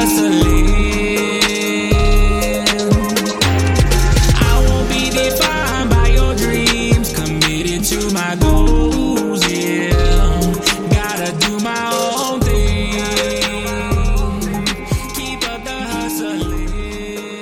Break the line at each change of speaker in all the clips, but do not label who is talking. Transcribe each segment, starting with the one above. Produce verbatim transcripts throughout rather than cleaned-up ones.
hustling. I won't be defined by your dreams, committed to my goals, yeah. Gotta do my own thing, keep up the hustling.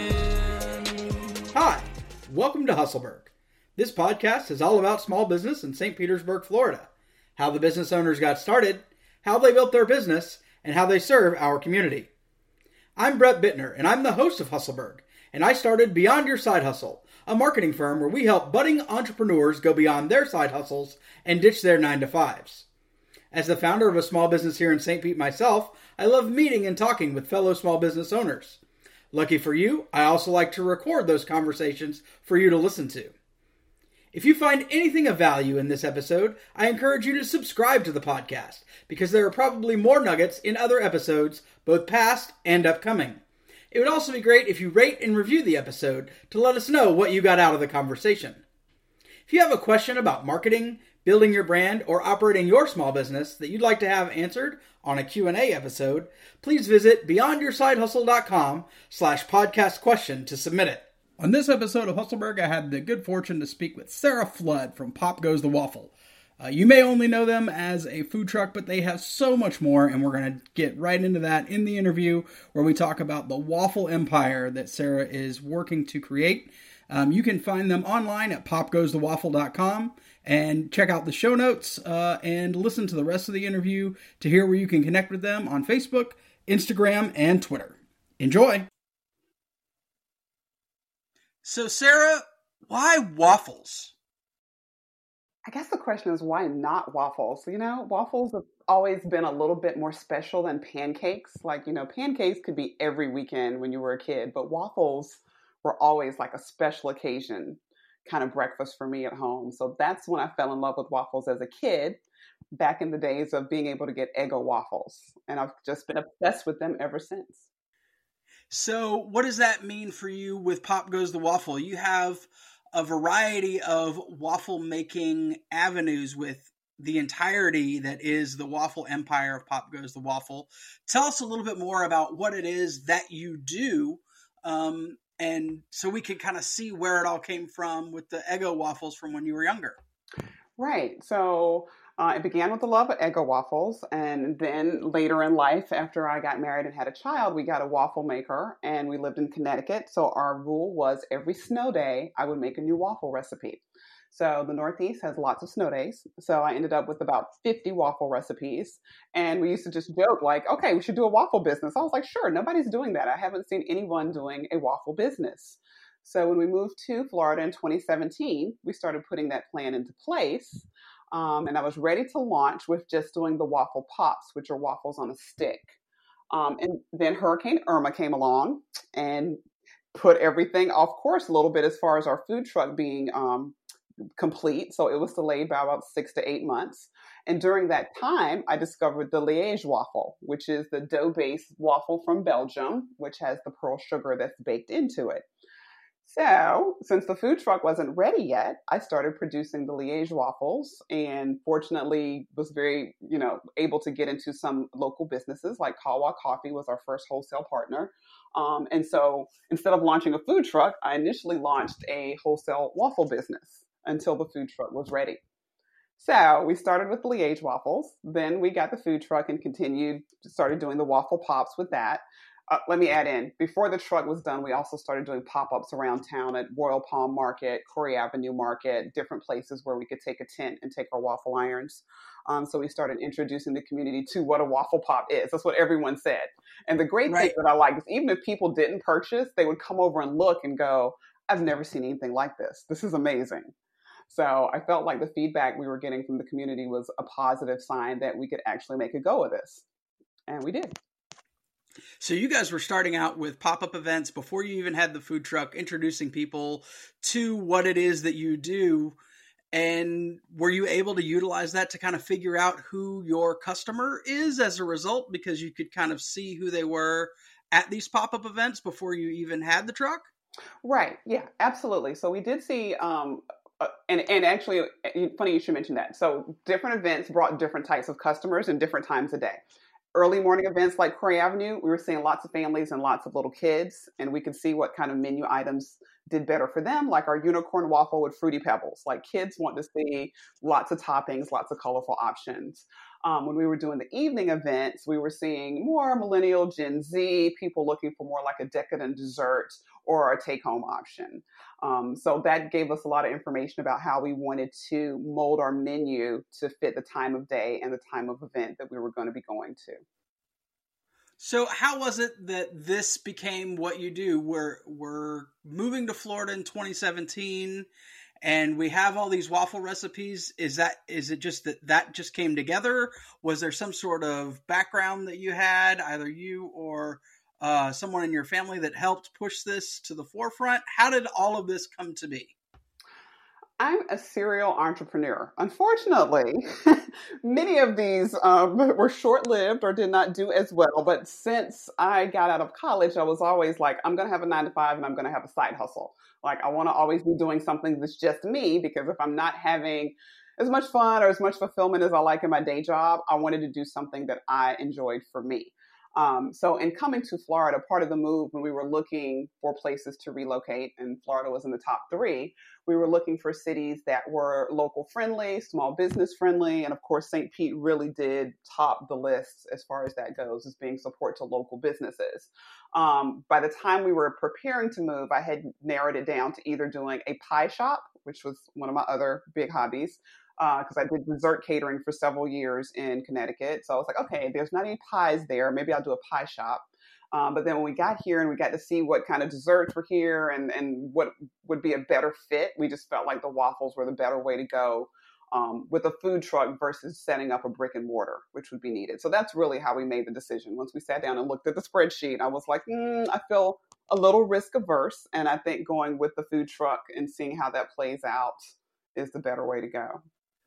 Hi, welcome to Hustleberg. This podcast is all about small business in Saint Petersburg, Florida. How the business owners got started, how they built their business, and how they serve our community. I'm Brett Bittner, and I'm the host of Hustleberg, and I started Beyond Your Side Hustle, a marketing firm where we help budding entrepreneurs go beyond their side hustles and ditch their nine to fives. As the founder of a small business here in Saint Pete myself, I love meeting and talking with fellow small business owners. Lucky for you, I also like to record those conversations for you to listen to. If you find anything of value in this episode, I encourage you to subscribe to the podcast, because there are probably more nuggets in other episodes, both past and upcoming. It would also be great if you rate and review the episode to let us know what you got out of the conversation. If you have a question about marketing, building your brand, or operating your small business that you'd like to have answered on a Q and A episode, please visit beyondyoursidehustle.com slash podcast question to submit it. On this episode of Hustleberg, I had the good fortune to speak with Sarah Flood from Pop Goes the Waffle. Uh, you may only know them as a food truck, but they have so much more, and we're going to get right into that in the interview where we talk about the waffle empire that Sarah is working to create. Um, you can find them online at pop goes the waffle dot com and check out the show notes uh, and listen to the rest of the interview to hear where you can connect with them on Facebook, Instagram, and Twitter. Enjoy! So, Sarah, why waffles?
I guess the question is, why not waffles? You know, waffles have always been a little bit more special than pancakes. Like, you know, pancakes could be every weekend when you were a kid, but waffles were always like a special occasion kind of breakfast for me at home. So that's when I fell in love with waffles as a kid, back in the days of being able to get Eggo waffles. And I've just been obsessed with them ever since.
So what does that mean for you with Pop Goes the Waffle? You have a variety of waffle making avenues with the entirety that is the waffle empire of Pop Goes the Waffle. Tell us a little bit more about what it is that you do, um, and so we can kind of see where it all came from with the Eggo waffles from when you were younger.
Right. So uh, it began with the love of Eggo waffles. And then later in life, after I got married and had a child, we got a waffle maker, and we lived in Connecticut. So our rule was every snow day, I would make a new waffle recipe. So the Northeast has lots of snow days. So I ended up with about fifty waffle recipes. And we used to just joke like, okay, we should do a waffle business. I was like, sure, nobody's doing that. I haven't seen anyone doing a waffle business. So when we moved to Florida in twenty seventeen, we started putting that plan into place. Um, and I was ready to launch with just doing the waffle pops, which are waffles on a stick. Um, and then Hurricane Irma came along and put everything off course a little bit as far as our food truck being um, complete. So it was delayed by about six to eight months. And during that time, I discovered the Liège waffle, which is the dough-based waffle from Belgium, which has the pearl sugar that's baked into it. So since the food truck wasn't ready yet, I started producing the Liège waffles, and fortunately was very, you know, able to get into some local businesses like Kawa Coffee was our first wholesale partner. Um, and so instead of launching a food truck, I initially launched a wholesale waffle business until the food truck was ready. So we started with the Liège waffles. Then we got the food truck and continued, started doing the waffle pops with that. Uh, let me add in, before the truck was done, we also started doing pop-ups around town at Royal Palm Market, Corey Avenue Market, different places where we could take a tent and take our waffle irons. Um, so we started introducing the community to what a waffle pop is. That's what everyone said. And the great
Right.
thing that I like is even if people didn't purchase, they would come over and look and go, I've never seen anything like this. This is amazing. So I felt like the feedback we were getting from the community was a positive sign that we could actually make a go of this. And we did.
So you guys were starting out with pop-up events before you even had the food truck, introducing people to what it is that you do. And were you able to utilize that to kind of figure out who your customer is as a result? Because you could kind of see who they were at these pop-up events before you even had the truck?
Right. Yeah, absolutely. So we did see, um, uh, and, and actually, funny you should mention that. So different events brought different types of customers and different times a day. early morning events like Cray Avenue, we were seeing lots of families and lots of little kids, and we could see what kind of menu items did better for them, like our unicorn waffle with Fruity Pebbles. Like kids want to see lots of toppings, lots of colorful options. Um, when we were doing the evening events, we were seeing more millennial, Gen Z, people looking for more like a decadent dessert or a take-home option. Um, so that gave us a lot of information about how we wanted to mold our menu to fit the time of day and the time of event that we were going to be going to.
So how was it that this became what you do? We're, we're moving to Florida in twenty seventeen and we have all these waffle recipes. Is that, is it just that that just came together? Was there some sort of background that you had, either you or uh, someone in your family that helped push this to the forefront? How did all of this come to be?
I'm a serial entrepreneur. Unfortunately, many of these um, were short-lived or did not do as well. But since I got out of college, I was always like, I'm going to have a nine to five and I'm going to have a side hustle. Like, I want to always be doing something that's just me, because if I'm not having as much fun or as much fulfillment as I like in my day job, I wanted to do something that I enjoyed for me. Um, so in coming to Florida, part of the move when we were looking for places to relocate, and Florida was in the top three, we were looking for cities that were local friendly, small business friendly. And of course, Saint Pete really did top the list as far as that goes, as being support to local businesses. Um, by the time we were preparing to move, I had narrowed it down to either doing a pie shop, which was one of my other big hobbies, because uh, I did dessert catering for several years in Connecticut. So I was like, okay, there's not any pies there. Maybe I'll do a pie shop. Um, but then when we got here and we got to see what kind of desserts were here and, and what would be a better fit, we just felt like the waffles were the better way to go um, with a food truck versus setting up a brick and mortar, which would be needed. So that's really how we made the decision. Once we sat down and looked at the spreadsheet, I was like, mm, I feel a little risk averse. And I think going with the food truck and seeing how that plays out is the better way to go.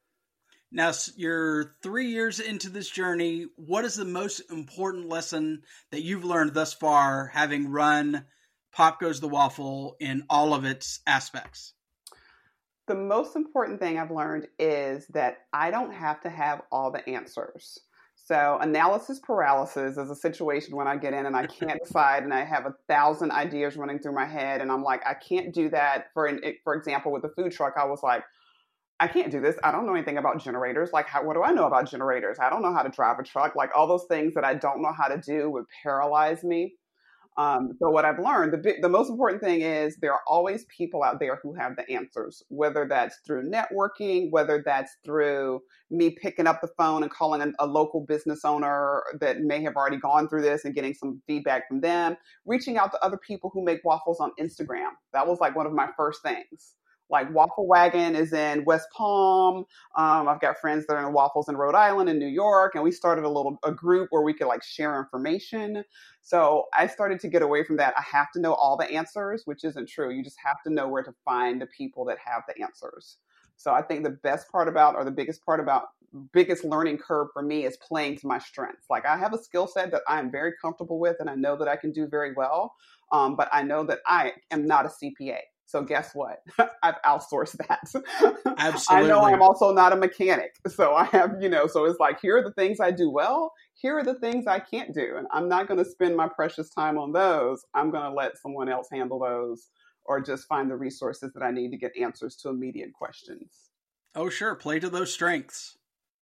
Now, you're three years into this journey. What is the most important lesson that you've learned thus far, having run Pop Goes the Waffle in all of its aspects?
The most important thing I've learned is that I don't have to have all the answers. So analysis paralysis is a situation when I get in and I can't decide and I have a thousand ideas running through my head and I'm like, I can't do that. For an, for example, with the food truck, I was like, I can't do this. I don't know anything about generators. Like, how, what do I know about generators? I don't know how to drive a truck. Like, all those things that I don't know how to do would paralyze me. Um, so what I've learned, the, the most important thing is there are always people out there who have the answers, whether that's through networking, whether that's through me picking up the phone and calling a, a local business owner that may have already gone through this and getting some feedback from them, reaching out to other people who make waffles on Instagram. That was like one of my first things. Like Waffle Wagon is in West Palm. Um, I've got friends that are in Waffles in Rhode Island and New York. And we started a little, a group where we could like share information. So I started to get away from that. I have to know all the answers, which isn't true. You just have to know where to find the people that have the answers. So I think the best part about, or the biggest part about, biggest learning curve for me is playing to my strengths. Like I have a skill set that I am very comfortable with and I know that I can do very well. Um, but I know that I am not a C P A. So guess what? I've outsourced that.
Absolutely.
I know I'm also not a mechanic. So I have, you know, so it's like, here are the things I do well. Here are the things I can't do. And I'm not going to spend my precious time on those. I'm going to let someone else handle those or just find the resources that I need to get answers to immediate questions.
Oh, sure. Play to those strengths.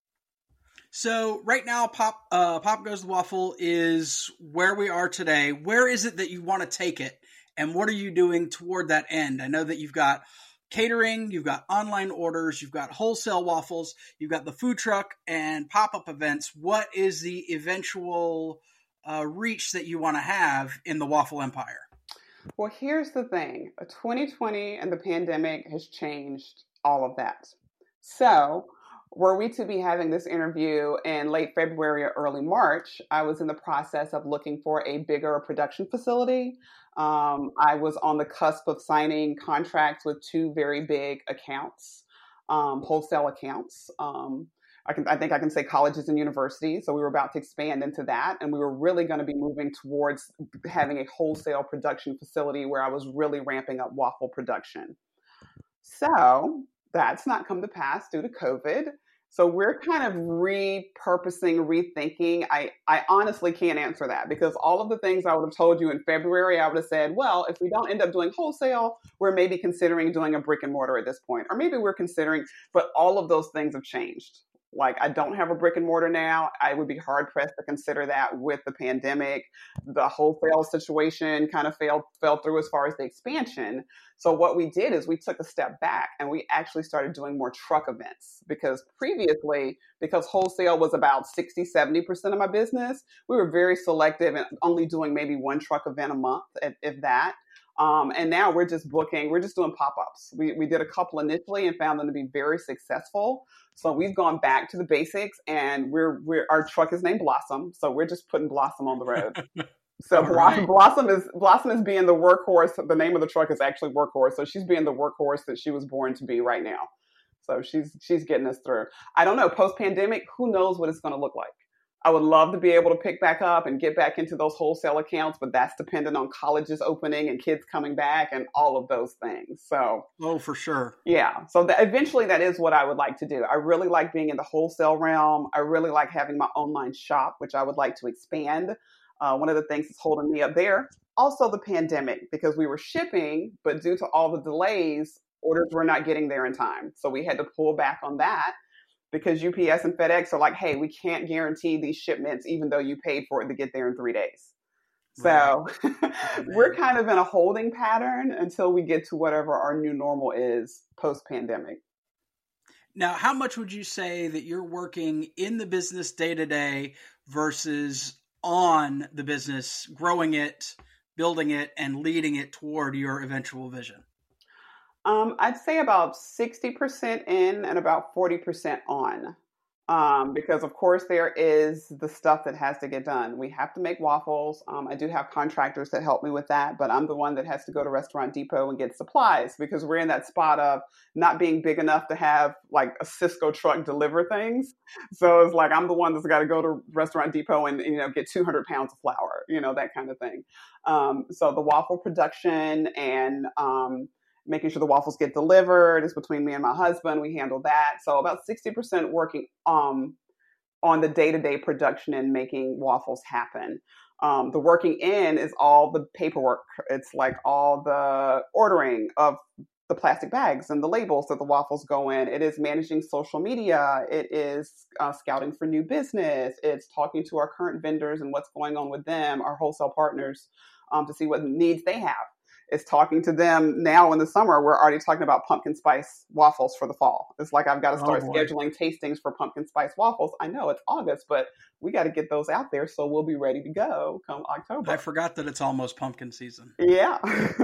So right now, Pop uh, Pop Goes the Waffle is where we are today. Where is it that you want to take it? And what are you doing toward that end? I know that you've got catering, you've got online orders, you've got wholesale waffles, you've got the food truck and pop-up events. What is the eventual uh, reach that you want to have in the waffle empire?
Well, here's the thing. twenty twenty and the pandemic has changed all of that. So were we to be having this interview in late February or early March, I was in the process of looking for a bigger production facility. Um, I was on the cusp of signing contracts with two very big accounts, um, wholesale accounts. Um, I can, I think I can say colleges and universities. So we were about to expand into that. And we were really going to be moving towards having a wholesale production facility where I was really ramping up waffle production. So that's not come to pass due to COVID. So we're kind of repurposing, rethinking. I, I honestly can't answer that because all of the things I would have told you in February, I would have said, well, if we don't end up doing wholesale, we're maybe considering doing a brick and mortar at this point. Or maybe we're considering, but all of those things have changed. Like I don't have a brick and mortar now. I would be hard pressed to consider that with the pandemic. The wholesale situation kind of fell, fell through as far as the expansion. So what we did is we took a step back and we actually started doing more truck events because previously, because wholesale was about sixty, seventy percent of my business, we were very selective and only doing maybe one truck event a month, if, if that. Um, and now we're just booking, we're just doing pop-ups. We, we did a couple initially and found them to be very successful. So we've gone back to the basics and we're, we're, our truck is named Blossom. So we're just putting Blossom on the road. So Blossom, right. Blossom is, Blossom is being the workhorse. The name of the truck is actually Workhorse. So she's being the workhorse that she was born to be right now. So she's, she's getting us through. I don't know, post-pandemic, who knows what it's going to look like. I would love to be able to pick back up and get back into those wholesale accounts, but that's dependent on colleges opening and kids coming back and all of those things. So,
oh, for sure.
Yeah. So that eventually that is what I would like to do. I really like being in the wholesale realm. I really like having my online shop, which I would like to expand. Uh, one of the things that's holding me up there, also the pandemic, because we were shipping, but due to all the delays, orders were not getting there in time. So we had to pull back on that. Because U P S and FedEx are like, hey, we can't guarantee these shipments, even though you paid for it to get there in three days. So right. We're kind of in a holding pattern until we get to whatever our new normal is post-pandemic.
Now, how much would you say that you're working in the business day to day versus on the business, growing it, building it, and leading it toward your eventual vision?
Um, I'd say about sixty percent in and about forty percent on. Um, because of course there is the stuff that has to get done. We have to make waffles. Um, I do have contractors that help me with that, but I'm the one that has to go to Restaurant Depot and get supplies because we're in that spot of not being big enough to have like a Cisco truck deliver things. So it's like, I'm the one that's got to go to Restaurant Depot and, you know, get two hundred pounds of flour, you know, that kind of thing. Um, so the waffle production and, um, making sure the waffles get delivered is between me and my husband. We handle that. So about sixty percent working um, on the day-to-day production and making waffles happen. Um, the working in is all the paperwork. It's like all the ordering of the plastic bags and the labels that the waffles go in. It is managing social media. It is uh, scouting for new business. It's talking to our current vendors and what's going on with them, our wholesale partners, um, to see what needs they have. It's talking to them now in the summer. We're already talking about pumpkin spice waffles for the fall. It's like I've got to start oh, scheduling tastings for pumpkin spice waffles. I know it's August, but we got to get those out there so we'll be ready to go come October.
I forgot that it's almost pumpkin season.
Yeah.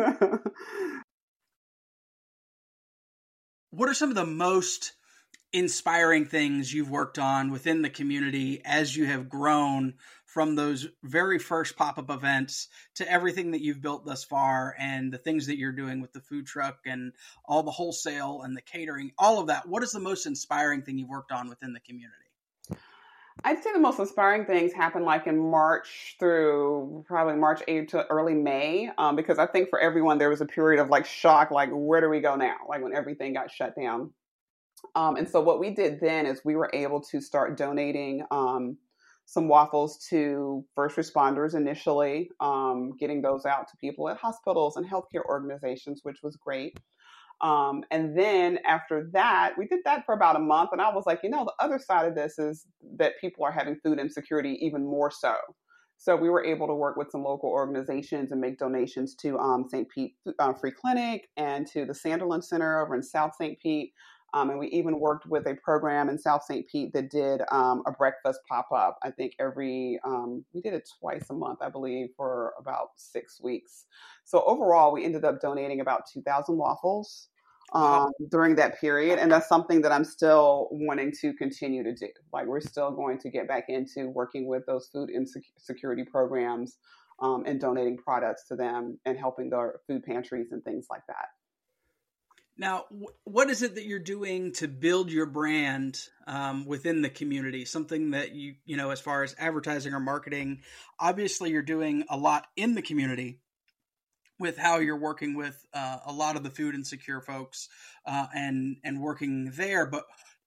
What are some of the most inspiring things you've worked on within the community as you have grown from those very first pop-up events to everything that you've built thus far and the things that you're doing with the food truck and all the wholesale and the catering, all of that? What is the most inspiring thing you've worked on within the community?
I'd say the most inspiring things happen like in March through probably March eighth to early May, um, because I think for everyone there was a period of like shock, like where do we go now? Like when everything got shut down. Um, and so what we did then is we were able to start donating um, some waffles to first responders initially, um, getting those out to people at hospitals and healthcare organizations, which was great. Um, and then after that, we did that for about a month. And I was like, you know, the other side of this is that people are having food insecurity even more so. So we were able to work with some local organizations and make donations to um, Saint Pete uh, Free Clinic and to the Sanderlin Center over in South Saint Pete. Um, and we even worked with a program in South Saint Pete that did um, a breakfast pop-up. I think every, um, we did it twice a month, I believe, for about six weeks. So overall, we ended up donating about two thousand waffles um, during that period. And that's something that I'm still wanting to continue to do. Like we're still going to get back into working with those food insecurity programs um, and donating products to them and helping their food pantries and things like that.
Now, what is it that you're doing to build your brand um, within the community? Something that you, you know, as far as advertising or marketing, obviously you're doing a lot in the community with how you're working with uh, a lot of the food insecure folks uh, and, and working there. But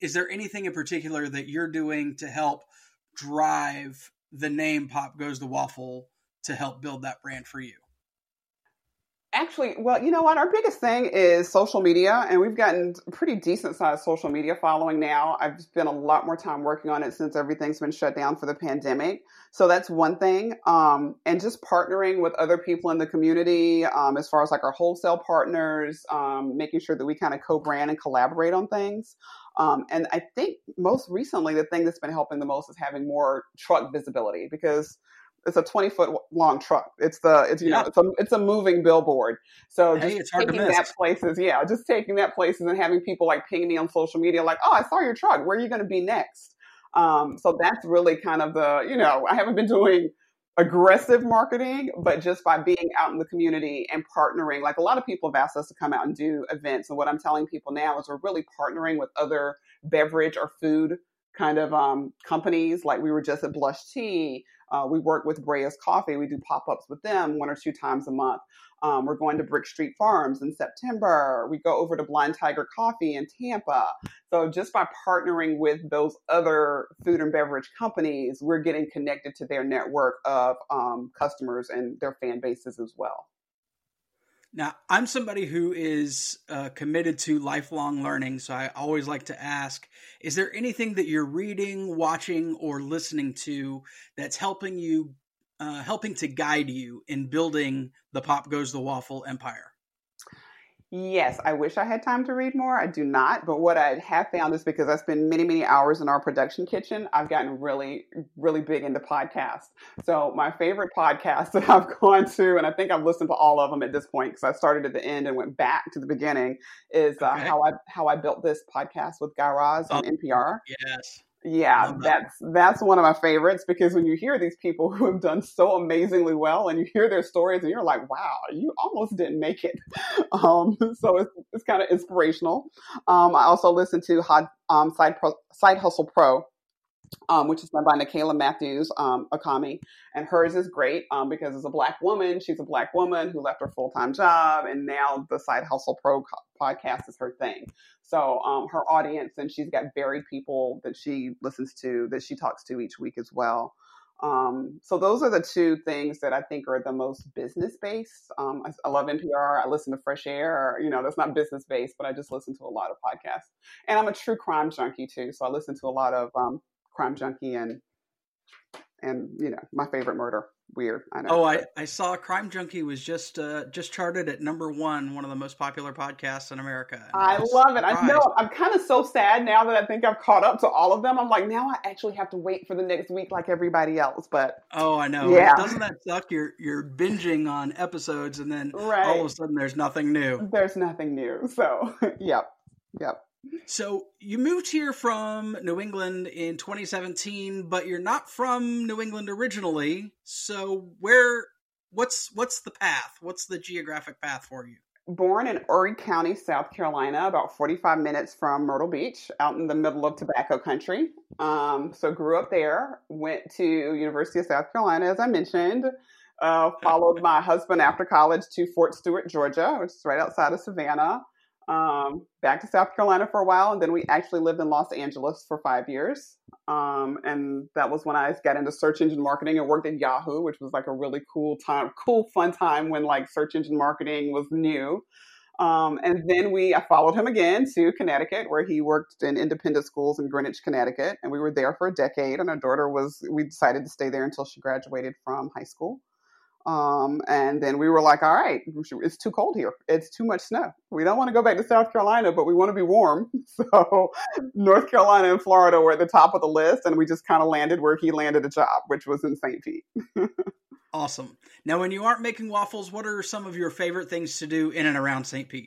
is there anything in particular that you're doing to help drive the name Pop Goes the Waffle to help build that brand for you?
Actually, well, you know what? Our biggest thing is social media, and we've gotten a pretty decent sized social media following now. I've spent a lot more time working on it since everything's been shut down for the pandemic. So that's one thing. Um, and just partnering with other people in the community, um, as far as like our wholesale partners, um, making sure that we kind of co-brand and collaborate on things. Um, and I think most recently, the thing that's been helping the most is having more truck visibility, because it's a twenty foot long truck. It's the, it's, you yeah. know, it's a, it's a moving billboard. So
hey,
just
it's hard
taking
to miss.
that places. Yeah. Just taking that places and having people like ping me on social media, like, oh, I saw your truck. Where are you going to be next? Um, so that's really kind of the, you know, I haven't been doing aggressive marketing, but just by being out in the community and partnering, like a lot of people have asked us to come out and do events. And what I'm telling people now is we're really partnering with other beverage or food kind of um, companies. Like we were just at Blush Tea. Uh, we work with Brea's Coffee. We do pop-ups with them one or two times a month. Um, we're going to Brick Street Farms in September. We go over to Blind Tiger Coffee in Tampa. So just by partnering with those other food and beverage companies, we're getting connected to their network of um, customers and their fan bases as well.
Now, I'm somebody who is uh, committed to lifelong learning, so I always like to ask, is there anything that you're reading, watching, or listening to that's helping you, uh, helping to guide you in building the Pop Goes the Waffle empire?
Yes, I wish I had time to read more. I do not. But what I have found is because I spend many, many hours in our production kitchen, I've gotten really, really big into podcasts. So my favorite podcast that I've gone to, and I think I've listened to all of them at this point because I started at the end and went back to the beginning, is uh,
okay.
how I how I built this podcast with Guy Raz on
oh,
N P R.
Yes.
Yeah, that's that's one of my favorites, because when you hear these people who have done so amazingly well and you hear their stories and you're like, wow, you almost didn't make it. Um, so it's, it's kind of inspirational. Um, I also listen to Hot, um, Side, Pro, Side Hustle Pro, um, which is done by Nicaila Matthews, um, Akami. And hers is great um, because as a Black woman, she's a Black woman who left her full-time job, and now the Side Hustle Pro co- podcast is her thing. So um, her audience, and she's got varied people that she listens to, that she talks to each week as well. Um, so those are the two things that I think are the most business-based. Um, I, I love N P R. I listen to Fresh Air. Or, you know, that's not business-based, but I just listen to a lot of podcasts. And I'm a true crime junkie too, so I listen to a lot of um, Crime Junkie and and you know, My Favorite Murder. Weird, I know.
Oh, I, I saw Crime Junkie was just uh, just charted at number one, one of the most popular podcasts in America.
I, I love it. I know. I'm kind of so sad now that I think I've caught up to all of them. I'm like, now I actually have to wait for the next week like everybody else. But
oh, I know.
Yeah.
Doesn't that suck? You're you're binging on episodes, and then
right.
all of a sudden there's nothing new.
There's nothing new. So, yep, yep.
So you moved here from New England in twenty seventeen, but you're not from New England originally. So where, what's what's the path? What's the geographic path for you?
Born in Horry County, South Carolina, about forty-five minutes from Myrtle Beach, out in the middle of tobacco country. Um, so grew up there, went to University of South Carolina, as I mentioned. Uh, followed my husband after college to Fort Stewart, Georgia, which is right outside of Savannah. Um, back to South Carolina for a while, and then we actually lived in Los Angeles for five years. Um, and that was when I got into search engine marketing and worked at Yahoo, which was like a really cool time, cool, fun time when like search engine marketing was new. Um, and then we, I followed him again to Connecticut, where he worked in independent schools in Greenwich, Connecticut. And we were there for a decade, and our daughter was, we decided to stay there until she graduated from high school. Um, and then we were like, all right, it's too cold here. It's too much snow. We don't want to go back to South Carolina, but we want to be warm. So North Carolina and Florida were at the top of the list, and we just kind of landed where he landed a job, which was in Saint Pete.
Awesome. Now, when you aren't making waffles, what are some of your favorite things to do in and around Saint Pete?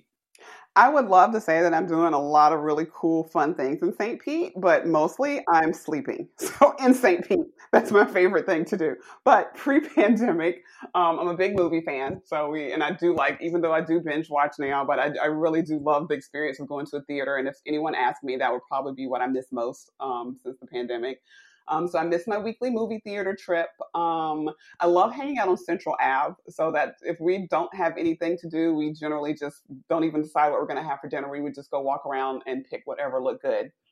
I would love to say that I'm doing a lot of really cool, fun things in Saint Pete, but mostly I'm sleeping. So in Saint Pete, that's my favorite thing to do. But pre-pandemic, um, I'm a big movie fan. So we, and I do like, even though I do binge watch now, but I, I really do love the experience of going to a theater. And if anyone asked me, that would probably be what I miss most um, since the pandemic. Um, so I miss my weekly movie theater trip. Um, I love hanging out on Central Ave, so that if we don't have anything to do, we generally just don't even decide what we're going to have for dinner. We would just go walk around and pick whatever looked good.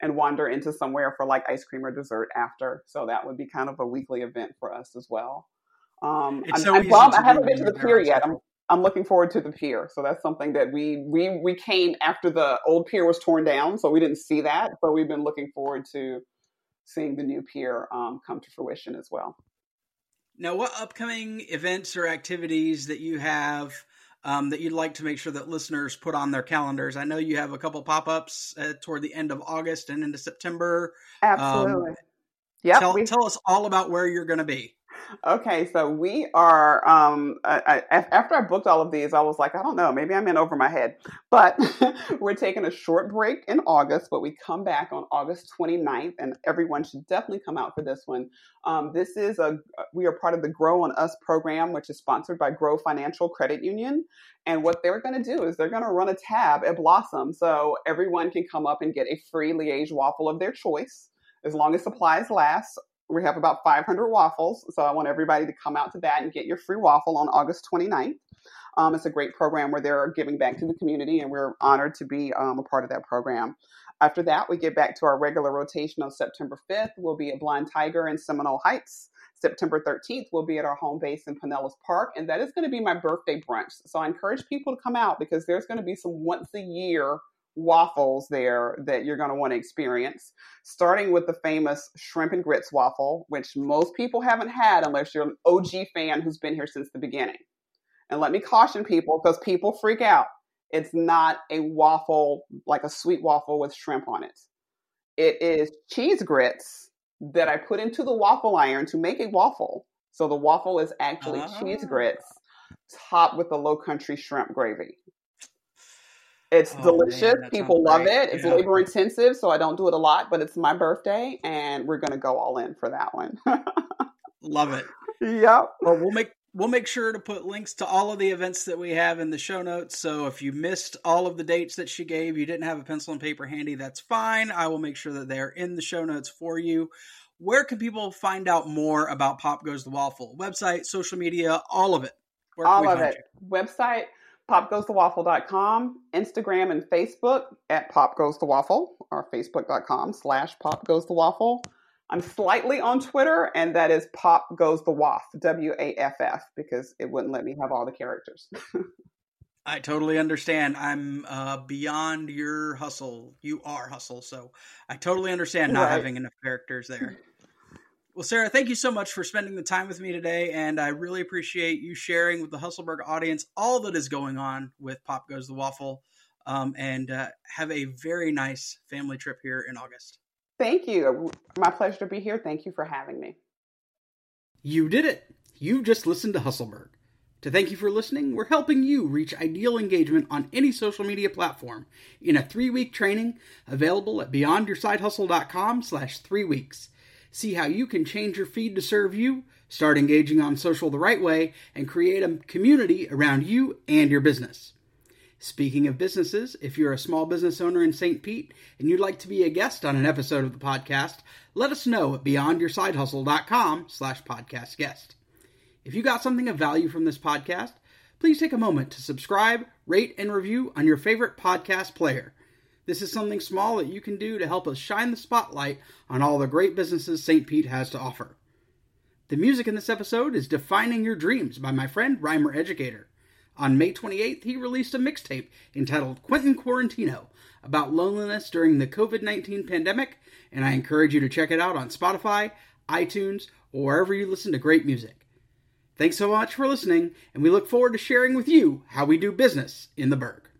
and wander into somewhere for like ice cream or dessert after. So that would be kind of a weekly event for us as well. Um,
It's
I'm,
so
I'm
easy
bummed
to
I haven't
do
been to
when
the
you're
pier
on
yet. I'm,
social.
I'm looking forward to the pier. So that's something that we, we, we came after the old pier was torn down. So we didn't see that, but we've been looking forward to seeing the new pier um, come to fruition as well.
Now, what upcoming events or activities that you have um, that you'd like to make sure that listeners put on their calendars? I know you have a couple pop-ups uh, toward the end of August and into September.
Absolutely.
Um,
Yep.
tell,
We,
tell us all about where you're going to be.
okay. So we are, um, I, I, after I booked all of these, I was like, I don't know, maybe I'm in over my head, but we're taking a short break in August, but we come back on August twenty-ninth, and everyone should definitely come out for this one. Um, this is a, we are part of the Grow on Us program, which is sponsored by Grow Financial Credit Union. And what they're going to do is they're going to run a tab at Blossom. So everyone can come up and get a free Liège waffle of their choice, as long as supplies last. We have about five hundred waffles, so I want everybody to come out to that and get your free waffle on August twenty-ninth. Um, it's a great program where they're giving back to the community, and we're honored to be um, a part of that program. After that, we get back to our regular rotation on September fifth. We'll be at Blind Tiger in Seminole Heights. September thirteenth, we'll be at our home base in Pinellas Park, and that is going to be my birthday brunch. So I encourage people to come out because there's going to be some once-a-year waffles there that you're going to want to experience, starting with the famous shrimp and grits waffle, which most people haven't had unless you're an O G fan who's been here since the beginning. And let me caution people, because people freak out. It's not a waffle like a sweet waffle with shrimp on it. It is cheese grits that I put into the waffle iron to make a waffle. So the waffle is actually
Ah.
cheese grits topped with the Low Country shrimp gravy. It's
Oh,
delicious.
man, that
People
sounds
love
great.
it. It's
Yeah.
labor intensive, so I don't do it a lot, but it's my birthday and we're going to go all in for that one.
Love it.
Yep.
Well, we'll make we'll make sure to put links to all of the events that we have in the show notes. So if you missed all of the dates that she gave, you didn't have a pencil and paper handy, that's fine. I will make sure that they're in the show notes for you. Where can people find out more about Pop Goes the Waffle? Website, social media, all of it. Where can
All
we
of
find
it. Website, pop goes the waffle dot com, Instagram and Facebook at Pop Goes the Waffle, or facebook.com slash Pop Goes the Waffle. I'm slightly on Twitter, and that is Pop Goes the Waff, W A F F, because it wouldn't let me have all the characters.
I totally understand. I'm uh, beyond your hustle. You are hustle. So I totally understand not
Right.
having enough characters there. Well, Sarah, thank you so much for spending the time with me today. And I really appreciate you sharing with the Hustleberg audience all that is going on with Pop Goes the Waffle. Um, and uh, have a very nice family trip here in August.
Thank you. My pleasure to be here. Thank you for having me.
You did it. You've just listened to Hustleberg. To thank you for listening, we're helping you reach ideal engagement on any social media platform in a three-week training available at beyondyoursidehustle.com slash three weeks. See how you can change your feed to serve you, start engaging on social the right way, and create a community around you and your business. Speaking of businesses, if you're a small business owner in Saint Pete and you'd like to be a guest on an episode of the podcast, let us know at beyondyoursidehustle.com slash podcast guest. If you got something of value from this podcast, please take a moment to subscribe, rate, and review on your favorite podcast player. This is something small that you can do to help us shine the spotlight on all the great businesses Saint Pete has to offer. The music in this episode is Defining Your Dreams by my friend Rhymer Educator. On May twenty-eighth, he released a mixtape entitled Quentin Quarantino about loneliness during the covid nineteen pandemic, and I encourage you to check it out on Spotify, iTunes, or wherever you listen to great music. Thanks so much for listening, and we look forward to sharing with you how we do business in the Berg.